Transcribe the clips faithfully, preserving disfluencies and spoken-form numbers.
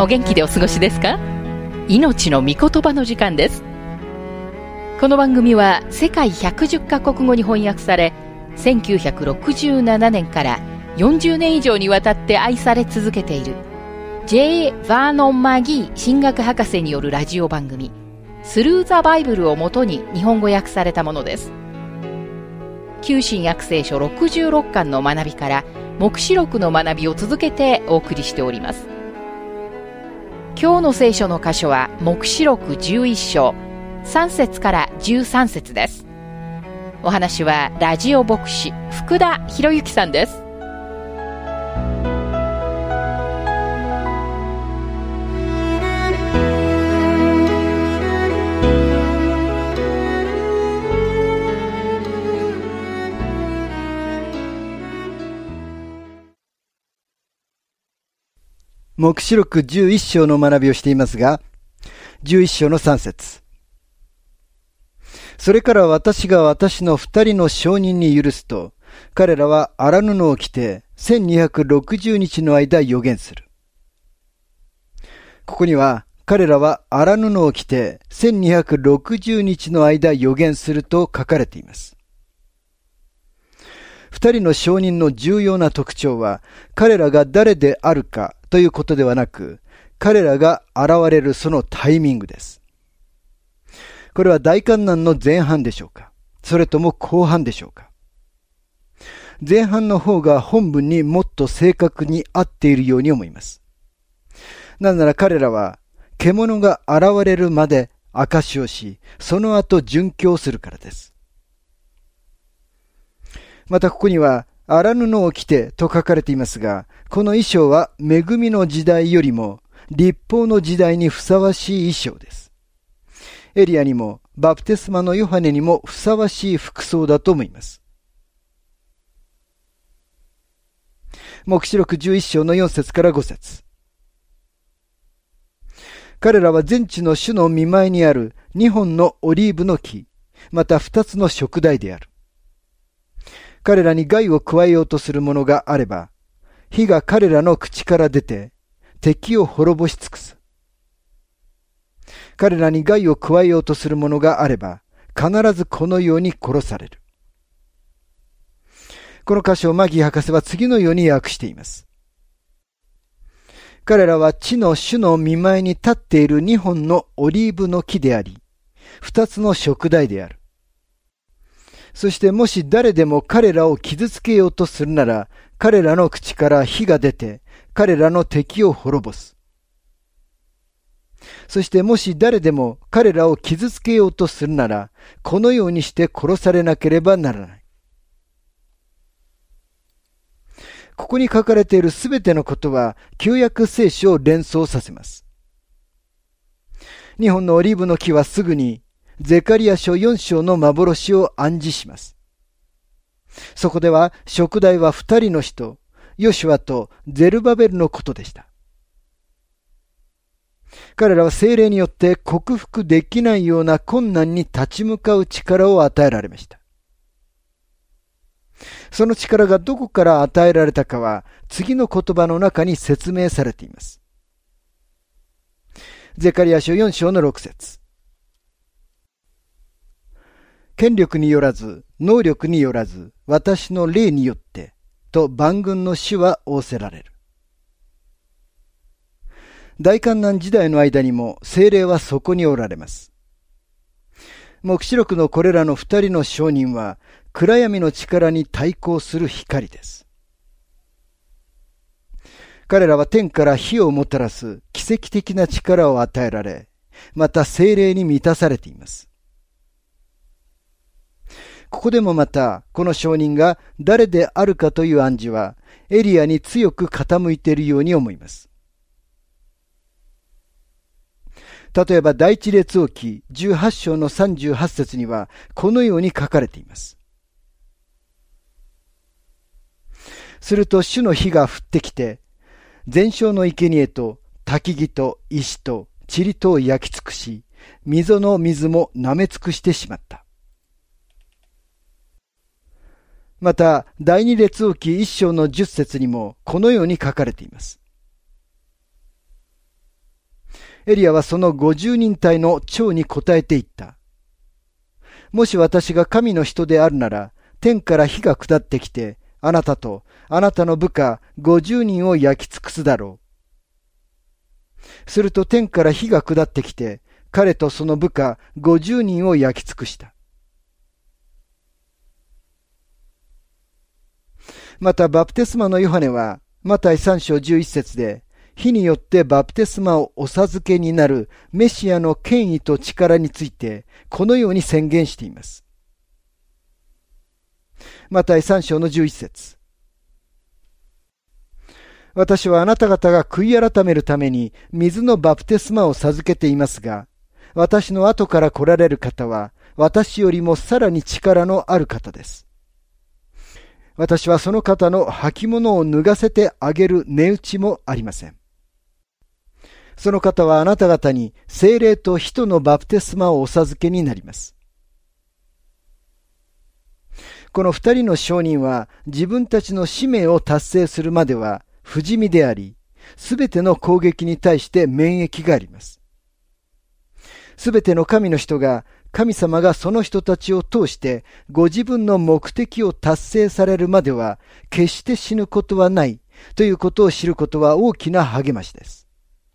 お元気でお過ごしですか？命の御言葉の時間です。この番組は世界ひゃくじゅっカ国語に翻訳され、せんきゅうひゃくろくじゅうななねんからよんじゅうねん以上にわたって愛され続けている ジェイ ヴァーノン・マギー神学博士によるラジオ番組スルー・ザ・バイブルをもとに日本語訳されたものです。旧新約聖書ろくじゅうろっかんの学びから黙示録の学びを続けてお送りしております。今日の聖書の箇所は黙示録じゅういっ章さん節からじゅうさん節です。お話はラジオ牧師福田博之さんです。 黙示録じゅういっ章の学びをしていますが、じゅういっ章のさん節。それから私が私の二人の証人に許すと、彼らは荒布を着てせんにひゃくろくじゅうにちの間預言する。ここには彼らは荒布を着てせんにひゃくろくじゅうにちの間預言すると書かれています。二人の証人の重要な特徴は、彼らが誰であるかということではなく、彼らが現れるそのタイミングです。これは大観難の前半でしょうか、それとも後半でしょうか。前半の方が本文にもっと正確に合っているように思います。なぜなら彼らは獣が現れるまで証しをし、その後殉教するからです。またここには荒布を着てと書かれていますが、この衣装は恵みの時代よりも律法の時代にふさわしい衣装です。エリアにもバプテスマのヨハネにもふさわしい服装だと思います。黙示録じゅういっ章のよん節からご節。彼らは全地の主の御前にあるにほんのオリーブの木、またふたつの燭台である。彼らに害を加えようとする者があれば、火が彼らの口から出て、敵を滅ぼし尽くす。彼らに害を加えようとする者があれば、必ずこのように殺される。この箇所をマギー博士は次のように訳しています。彼らは地の主の御前に立っているにほんのオリーブの木であり、二つの燭台である。そしてもし誰でも彼らを傷つけようとするなら、彼らの口から火が出て、彼らの敵を滅ぼす。そしてもし誰でも彼らを傷つけようとするなら、このようにして殺されなければならない。ここに書かれているすべてのことは、旧約聖書を連想させます。にほんのオリーブの木はすぐに、ゼカリヤ書よん章の幻を暗示します。そこでは、燭台は二人の人、ヨシュアとゼルバベルのことでした。彼らは聖霊によって克服できないような困難に立ち向かう力を与えられました。その力がどこから与えられたかは、次の言葉の中に説明されています。ゼカリヤ書よん章のろく節。権力によらず、能力によらず、私の霊によって、と万軍の主は仰せられる。大観難時代の間にも聖霊はそこにおられます。黙示録のこれらの二人の証人は、暗闇の力に対抗する光です。彼らは天から火をもたらす奇跡的な力を与えられ、また聖霊に満たされています。ここでもまた、この証人が誰であるかという暗示は、エリアに強く傾いているように思います。例えば第一列王記じゅうはち章のさんじゅうはち節には、このように書かれています。すると主の火が降ってきて、全焼の生贄と焚き木と石と塵とを焼き尽くし、溝の水も舐め尽くしてしまった。また、第二列王記一章の十節にもこのように書かれています。 エリアはそのごじゅうにん隊の長に答えていった。もし私が神の人であるなら、天から火が下ってきて、あなたとあなたの部下ごじゅうにんを焼き尽くすだろう。すると天から火が下ってきて、彼とその部下ごじゅうにんを焼き尽くした。またバプテスマのヨハネは、マタイさん章じゅういっ節で、火によってバプテスマをお授けになるメシアの権威と力について、このように宣言しています。マタイさん章のじゅういっ節。私はあなた方が悔い改めるために水のバプテスマを授けていますが、私の後から来られる方は、私よりもさらに力のある方です。私はその方の履物を脱がせてあげる値打ちもありません。その方はあなた方に聖霊と火とのバプテスマをお授けになります。この二人の証人は自分たちの使命を達成するまでは不死身であり、すべての攻撃に対して免疫があります。すべての神の人が、神様がその人たちを通してご自分の目的を達成されるまでは決して死ぬことはないということを知ることは大きな励ましです。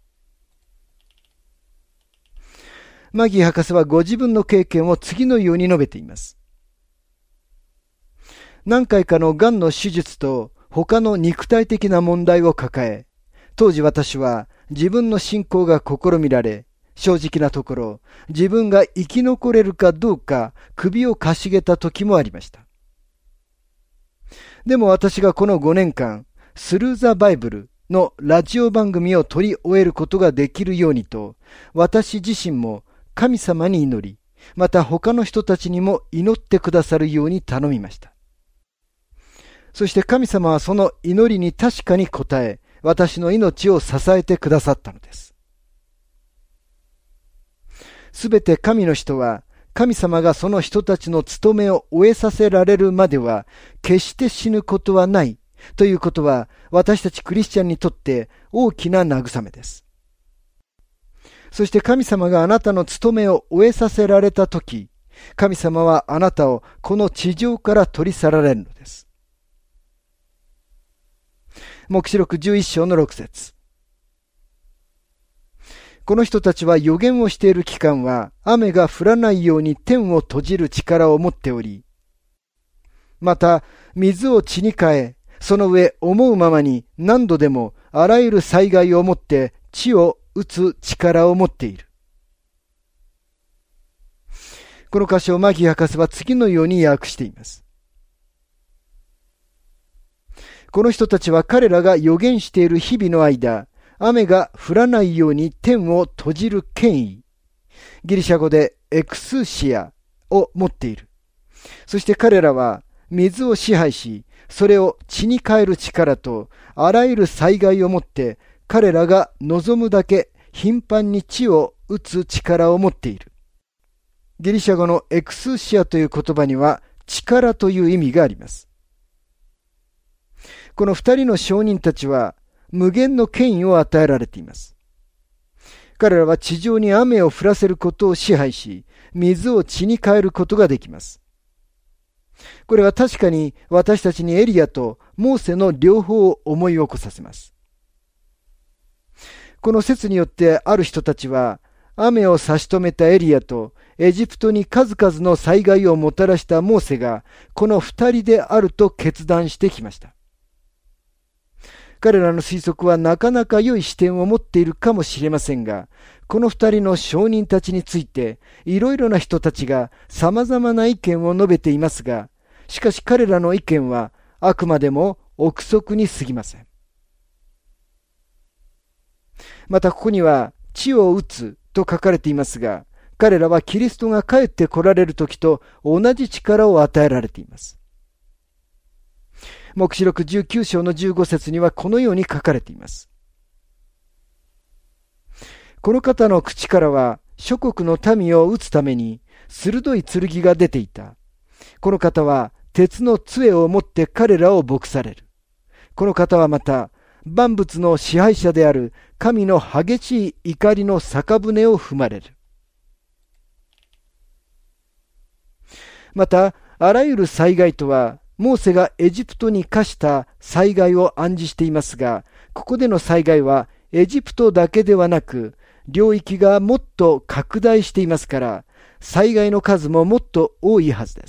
マギー博士はご自分の経験を次のように述べています。何回かのがんの手術と他の肉体的な問題を抱え、当時私は自分の信仰が試みられ、正直なところ、自分が生き残れるかどうか首をかしげた時もありました。でも私がこのごねんかん、スルーザバイブルのラジオ番組を取り終えることができるようにと、私自身も神様に祈り、また他の人たちにも祈ってくださるように頼みました。そして神様はその祈りに確かに応え、私の命を支えてくださったのです。すべて神の人は、神様がその人たちの務めを終えさせられるまでは、決して死ぬことはないということは、私たちクリスチャンにとって大きな慰めです。そして神様があなたの務めを終えさせられたとき、神様はあなたをこの地上から取り去られるのです。黙示録じゅういっ章のろく節。この人たちは預言をしている期間は雨が降らないように天を閉じる力を持っており、また水を血に変え、その上思うままに何度でもあらゆる災害をもって地を打つ力を持っている。この箇所をマギー博士は次のように訳しています。この人たちは彼らが預言している日々の間、雨が降らないように天を閉じる権威、ギリシャ語でエクスシアを持っている。そして彼らは水を支配し、それを血に変える力とあらゆる災害をもって彼らが望むだけ頻繁に地を打つ力を持っている。ギリシャ語のエクスシアという言葉には力という意味があります。この二人の証人たちは無限の権威を与えられています。彼らは地上に雨を降らせることを支配し、水を血に変えることができます。これは確かに私たちにエリアとモーセの両方を思い起こさせます。この説によってある人たちは、雨を差し止めたエリアとエジプトに数々の災害をもたらしたモーセがこの二人であると決断してきました。彼らの推測はなかなか良い視点を持っているかもしれませんが、この二人の証人たちについていろいろな人たちが様々な意見を述べていますが、しかし彼らの意見はあくまでも憶測に過ぎません。またここには地を打つと書かれていますが、彼らはキリストが帰って来られる時と同じ力を与えられています。黙示録じゅうきゅう章のじゅうご節にはこのように書かれています。この方の口からは諸国の民を打つために鋭い剣が出ていた。この方は鉄の杖を持って彼らを牧される。この方はまた万物の支配者である神の激しい怒りの逆舟を踏まれる。また、あらゆる災害とは、モーセがエジプトに課した災害を暗示していますが、ここでの災害はエジプトだけではなく、領域がもっと拡大していますから、災害の数ももっと多いはずです。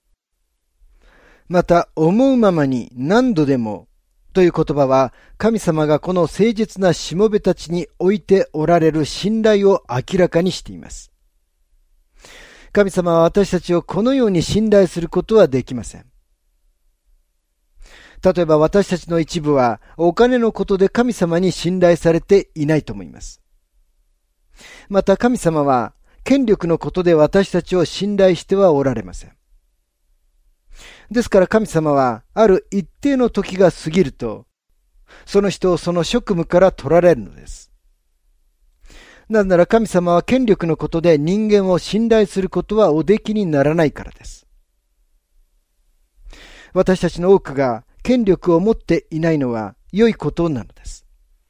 また、思うままに何度でもという言葉は、神様がこの誠実なしもべたちに置いておられる信頼を明らかにしています。神様は私たちをこのように信頼することはできません。例えば私たちの一部はお金のことで神様に信頼されていないと思います。また神様は権力のことで私たちを信頼してはおられません。ですから神様はある一定の時が過ぎると、その人をその職務から取られるのです。なぜなら神様は権力のことで人間を信頼することはおできにならないからです。私たちの多くが権力を持っていないのは良いことなのです。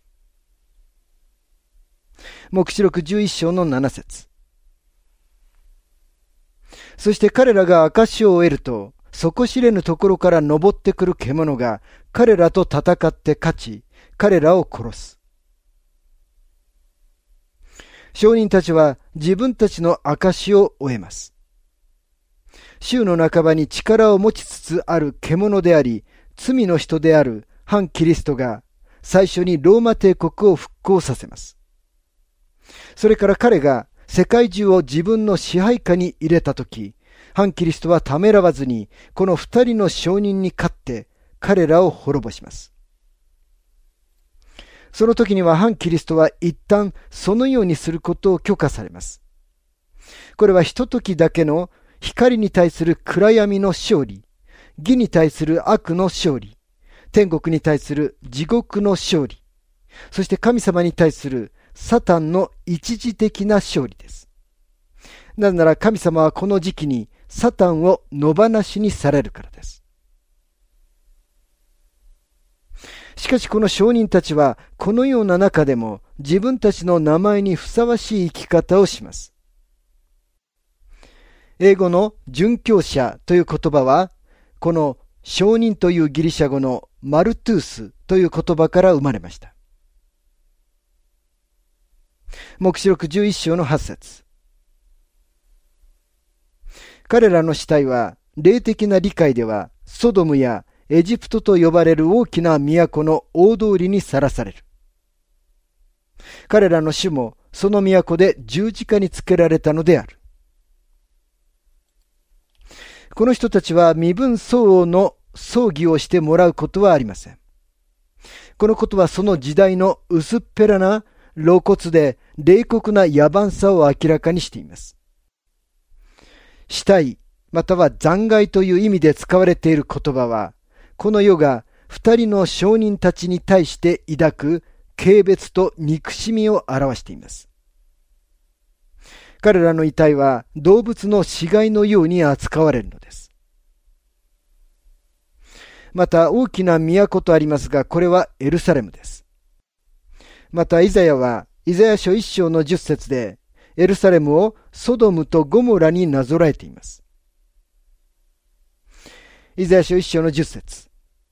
黙示録じゅういっ章のなな節。そして彼らが証を得ると、底知れぬところから登ってくる獣が彼らと戦って勝ち、彼らを殺す。証人たちは自分たちの証を終えます。週の半ばに力を持ちつつある獣であり、罪の人である反キリストが最初にローマ帝国を復興させます。それから彼が世界中を自分の支配下に入れたとき、反キリストはためらわずにこの二人の証人に勝って彼らを滅ぼします。その時には反キリストは一旦そのようにすることを許可されます。これはひとときだけの光に対する暗闇の勝利、義に対する悪の勝利、天国に対する地獄の勝利、そして神様に対するサタンの一時的な勝利です。なぜなら神様はこの時期にサタンを野放しにされるからです。しかしこの証人たちはこのような中でも自分たちの名前にふさわしい生き方をします。英語の殉教者という言葉は、この証人というギリシャ語のマルトゥースという言葉から生まれました。黙示録じゅういっ章のはち節。彼らの死体は霊的な理解ではソドムやエジプトと呼ばれる大きな都の大通りにさらされる。彼らの主もその都で十字架につけられたのである。この人たちは身分相応の葬儀をしてもらうことはありません。このことはその時代の薄っぺらな露骨で冷酷な野蛮さを明らかにしています。死体または残骸という意味で使われている言葉は、この世が二人の証人たちに対して抱く軽蔑と憎しみを表しています。彼らの遺体は動物の死骸のように扱われるのです。また大きな都とありますが、これはエルサレムです。またイザヤはイザヤ書一章の十節でエルサレムをソドムとゴモラになぞらえています。イザヤ書一章の十節。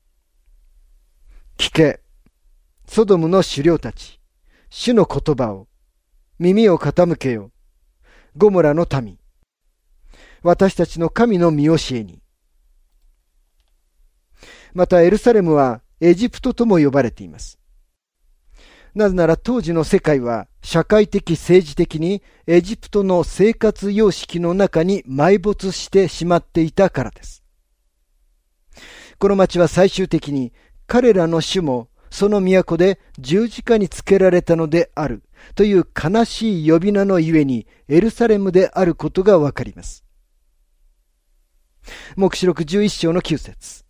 聞け、ソドムの首領たち、主の言葉を、耳を傾けよ、ゴモラの民、私たちの神の見教えに。またエルサレムはエジプトとも呼ばれています。なぜなら当時の世界は社会的政治的にエジプトの生活様式の中に埋没してしまっていたからです。この町は最終的に彼らの主もその都で十字架につけられたのであるという悲しい呼び名のゆえにエルサレムであることがわかります。黙示録じゅういっ章のきゅう節。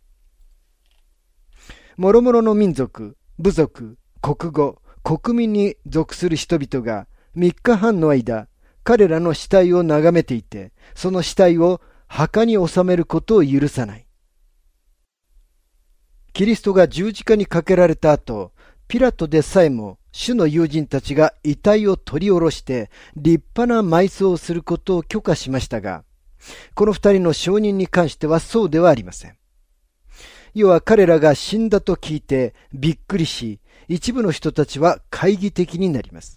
もろもろの民族、部族、国語、国民に属する人々が三日半の間、彼らの死体を眺めていて、その死体を墓に収めることを許さない。 キリストが十字架にかけられた後、ピラトでさえも主の友人たちが遺体を取り下ろして立派な埋葬をすることを許可しましたが、この二人の証人に関してはそうではありません。要は彼らが死んだと聞いてびっくりし、一部の人たちは懐疑的になります。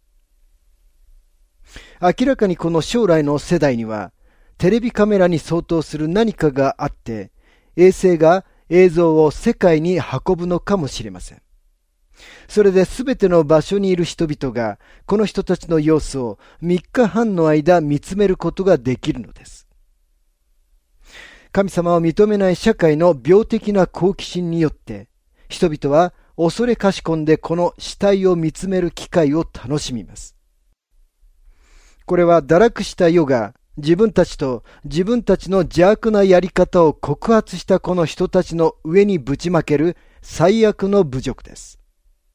明らかにこの将来の世代には、テレビカメラに相当する何かがあって、衛星が映像を世界に運ぶのかもしれません。それで全ての場所にいる人々が、この人たちの様子をみっかはんの間見つめることができるのです。神様を認めない社会の病的な好奇心によって、人々は恐れかしこんでこの死体を見つめる機会を楽しみます。これは堕落した世が自分たちと自分たちの邪悪なやり方を告発したこの人たちの上にぶちまける最悪の侮辱です。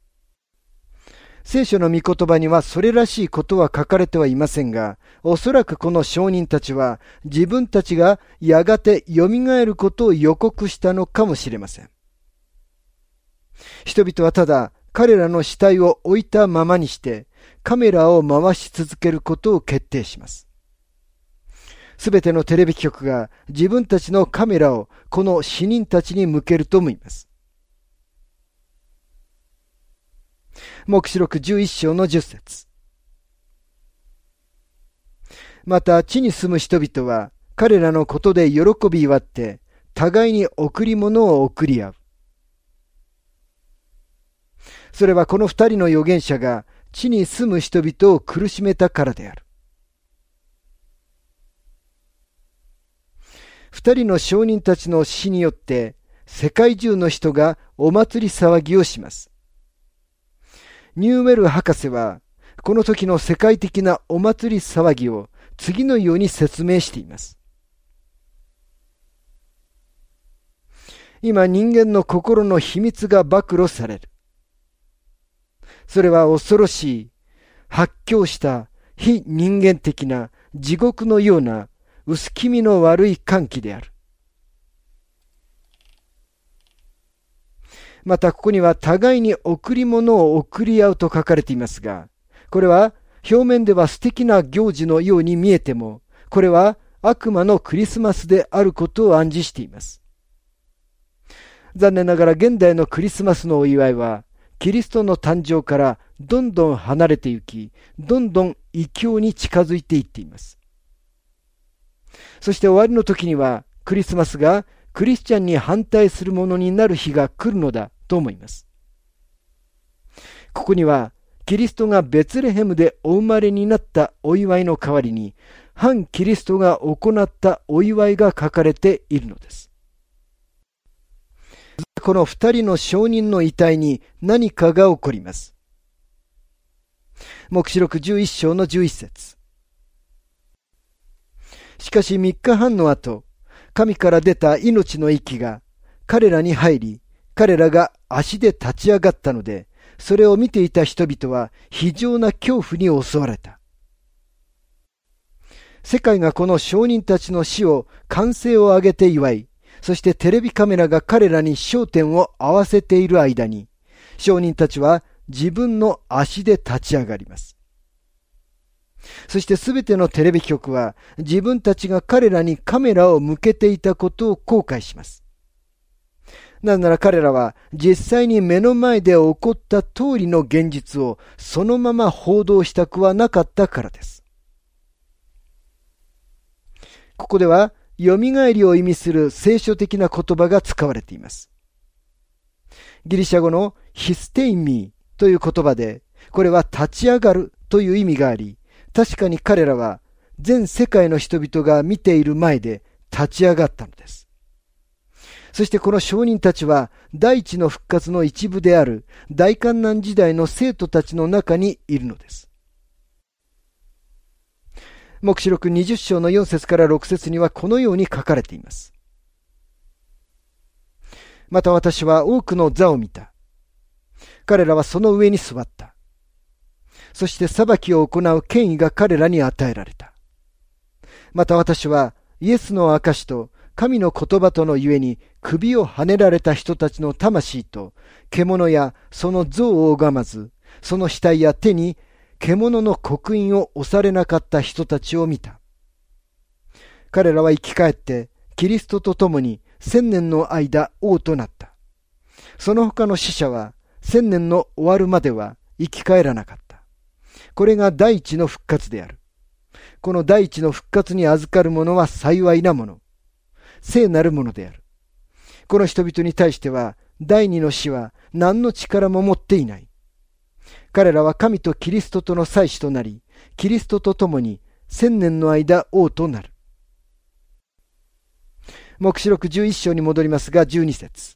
聖書の御言葉にはそれらしいことは書かれてはいませんが、おそらくこの証人たちは自分たちがやがて蘇ることを予告したのかもしれません。人々はただ彼らの死体を置いたままにしてカメラを回し続けることを決定します。すべてのテレビ局が自分たちのカメラをこの死人たちに向けると思います。黙示録じゅういっ章のじゅっ節。また地に住む人々は彼らのことで喜び祝って互いに贈り物を贈り合う。それはこの二人の預言者が地に住む人々を苦しめたからである。二人の証人たちの死によって世界中の人がお祭り騒ぎをします。ニューウェル博士はこの時の世界的なお祭り騒ぎを次のように説明しています。今人間の心の秘密が暴露される。それは恐ろしい、発狂した非人間的な地獄のような薄気味の悪い歓喜である。またここには互いに贈り物を贈り合うと書かれていますが、これは表面では素敵な行事のように見えても、これは悪魔のクリスマスであることを暗示しています。残念ながら現代のクリスマスのお祝いは、キリストの誕生からどんどん離れてゆき、どんどん異教に近づいていっています。そして終わりの時には、クリスマスがクリスチャンに反対するものになる日が来るのだと思います。ここには、キリストがベツレヘムでお生まれになったお祝いの代わりに、反キリストが行ったお祝いが書かれているのです。この二人の証人の遺体に何かが起こります。黙示録じゅういっ章のじゅういち節。しかし三日半の後、神から出た命の息が彼らに入り、彼らが足で立ち上がったので、それを見ていた人々は非常な恐怖に襲われた。世界がこの証人たちの死を歓声を上げて祝い、そしてテレビカメラが彼らに焦点を合わせている間に、証人たちは自分の足で立ち上がります。そしてすべてのテレビ局は自分たちが彼らにカメラを向けていたことを後悔します。なぜなら彼らは実際に目の前で起こった通りの現実をそのまま報道したくはなかったからです。ここではよみがえりを意味する聖書的な言葉が使われています。ギリシャ語のヒステイミーという言葉で、これは立ち上がるという意味があり、確かに彼らは全世界の人々が見ている前で立ち上がったのです。そしてこの証人たちは第一の復活の一部である大観難時代の生徒たちの中にいるのです。黙示録にじゅっ章のよん節からろく節にはこのように書かれています。また私は多くの座を見た。彼らはその上に座った。そして裁きを行う権威が彼らに与えられた。また私はイエスの証と神の言葉とのゆえに首をはねられた人たちの魂と獣やその像を拝まず、その額や手に獣の刻印を押されなかった人たちを見た。彼らは生き返ってキリストと共に千年の間王となった。その他の死者は千年の終わるまでは生き返らなかった。これが第一の復活である。この第一の復活に預かる者は幸いなもの、聖なるものである。この人々に対しては第二の死は何の力も持っていない。彼らは神とキリストとの祭司となり、キリストと共に千年の間王となる。黙示録じゅういっ章に戻りますが、じゅうに節。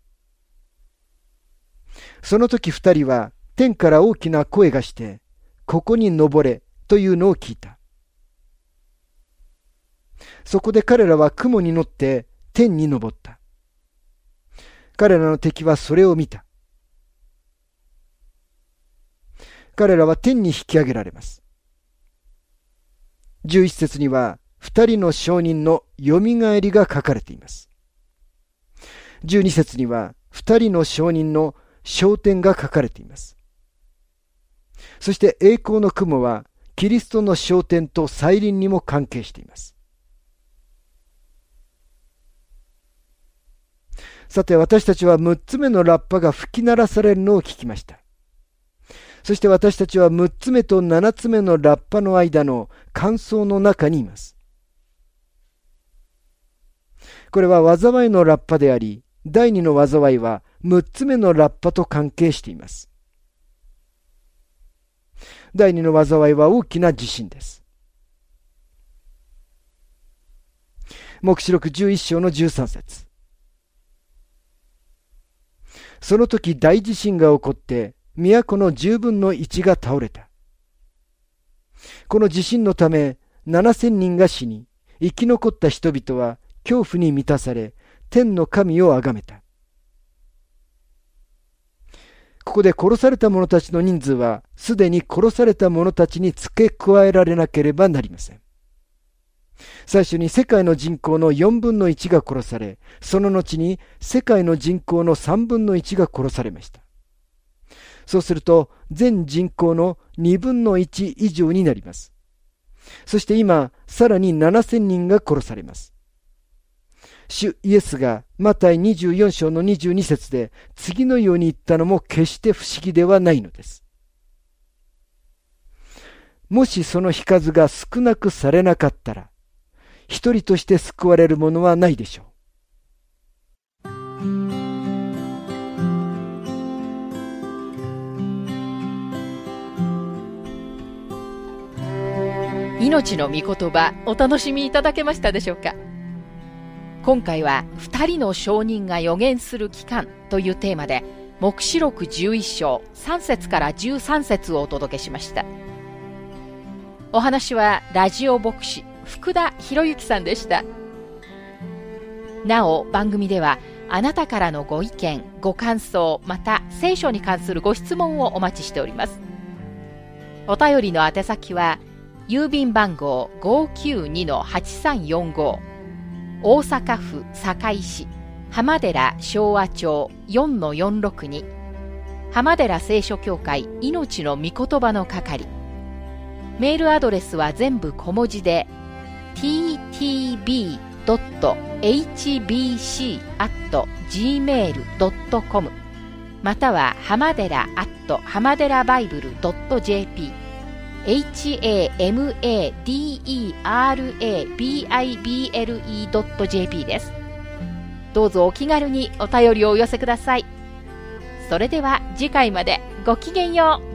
その時二人は天から大きな声がして、ここに登れというのを聞いた。そこで彼らは雲に乗って天に登った。彼らの敵はそれを見た。彼らは天に引き上げられます。じゅういち節には二人の証人のよみがえりが書かれています。じゅうに節には二人の証人の昇天が書かれています。そして栄光の雲はキリストの昇天と再臨にも関係しています。さて、私たちはむっつめのラッパが吹き鳴らされるのを聞きました。そして私たちはむっつめとななつめのラッパの間の間奏の中にいます。これは災いのラッパであり、第二の災いはむっつめのラッパと関係しています。第二の災いは大きな地震です。黙示録じゅういっ章のじゅうさん節。その時大地震が起こって、都の十分の一が倒れた。この地震のため、七千人が死に、生き残った人々は恐怖に満たされ、天の神をあがめた。ここで殺された者たちの人数は、すでに殺された者たちに付け加えられなければなりません。最初に世界の人口のよんぶんのいちが殺され、その後に世界の人口のさんぶんのいちが殺されました。そうすると全人口のにぶんのいち以上になります。そして今さらにななせんにんが殺されます。主イエスがマタイにじゅうよん章のにじゅうに節で次のように言ったのも決して不思議ではないのです。もしその日数が少なくされなかったら、一人として救われるものはないでしょう。 命の御言葉、お楽しみいただけましたでしょうか。今回は二人の証人が予言する期間というテーマで、黙示録じゅういっ章さん節からじゅうさん節をお届けしました。お話はラジオ牧師福田博之さんでした。なお番組ではあなたからのご意見ご感想、また聖書に関するご質問をお待ちしております。お便りの宛先は郵便番号 ごーきゅうにのはちさんよんご、大阪府堺市浜寺昭和町 よんのよんろくに、浜寺聖書協会命の御言葉の係。メールアドレスは全部小文字で ティーティービードットエイチビーシーアットジーメールドットコム または浜寺アット浜寺バイブルドットジェーピー ハマデラ ドットジェーピー です。どうぞお気軽にお便りをお寄せください。それでは次回までごきげんよう。